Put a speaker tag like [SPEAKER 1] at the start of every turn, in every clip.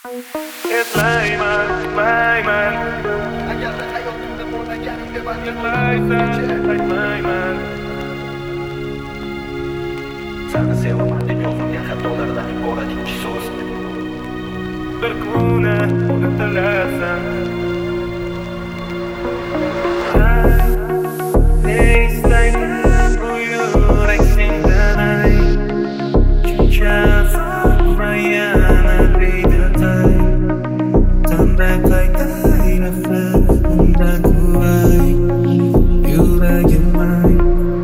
[SPEAKER 1] Eslayman, mayman.
[SPEAKER 2] Agarda hayotimda bo'lmaganingda balki
[SPEAKER 1] Yig'laysan, aytmayman.
[SPEAKER 2] Seni sevaman deb yozilgan xatolardan iborat ikki so'z.
[SPEAKER 1] Bir kuni unutilarsan. Ne istayman bu yurak sendan ay. Chunki azobga yana bedatay. Qanday qaytay nafrat unda quvay. Yuragim ay.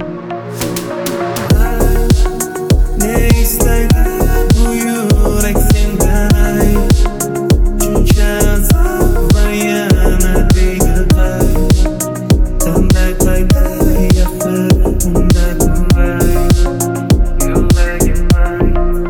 [SPEAKER 1] Ne istayman bu yurak sendan ay. Chunki azobga yana bedatay. Qanday qaytay nafrat unda quvay. Yuragim ay.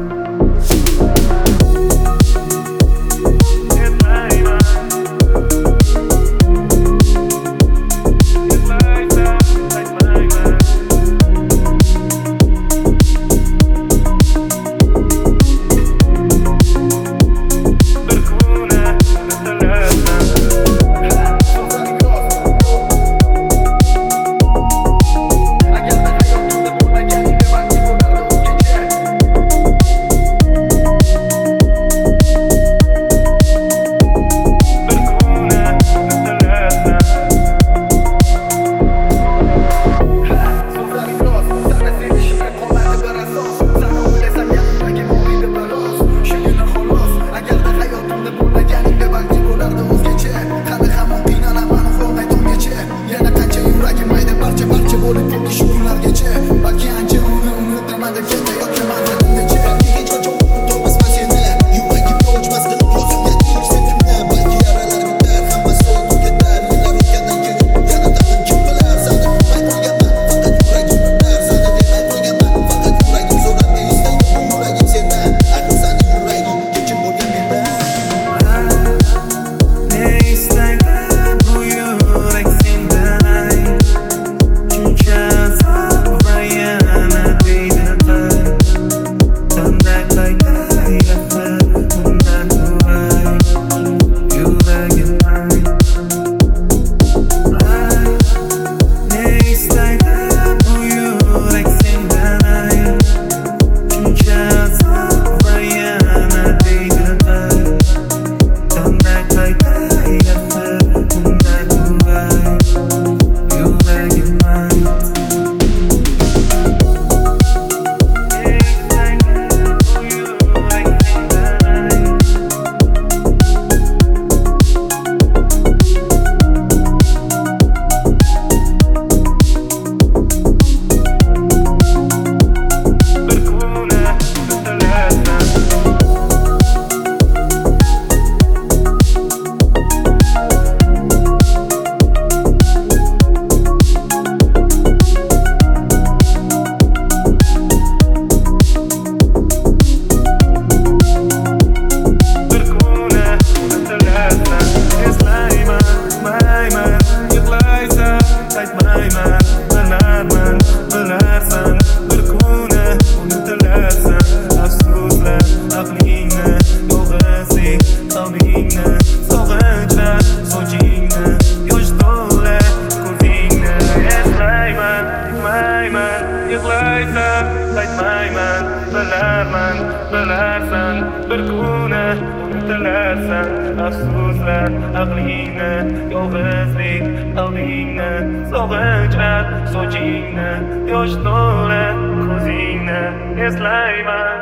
[SPEAKER 1] Bilarsan, bir kuni unutilarsan. Afsuslar aqlingni, yolg'izlik qalbingni, sog'inchlar sochingni, yosh to'la ko'zingni eslayman.